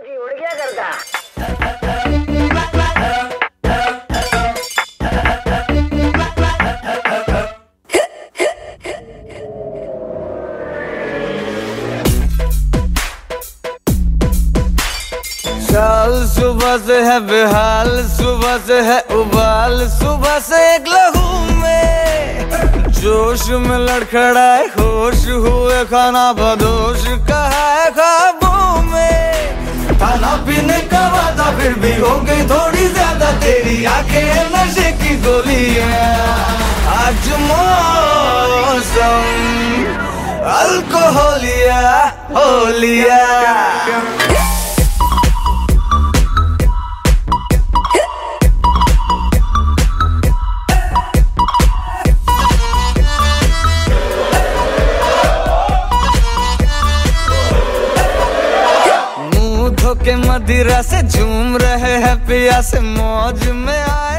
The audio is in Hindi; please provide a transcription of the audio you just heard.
की उड़ गया करता। चाल सुबह से है बेहाल, सुबह से है उबाल, सुबह से एक लहू में जोश में लड़खड़ाए होश हुए, खाना बदोश कहा है ख्वाबों में। खाना पीने का वादा फिर भी हो गई थोड़ी ज्यादा, तेरी आंखें नशे की गोलियां। आज मौसम अल्कोहलिया हो लिया। के मदिरा से झूम रहे हैं पिया से मौज में आए।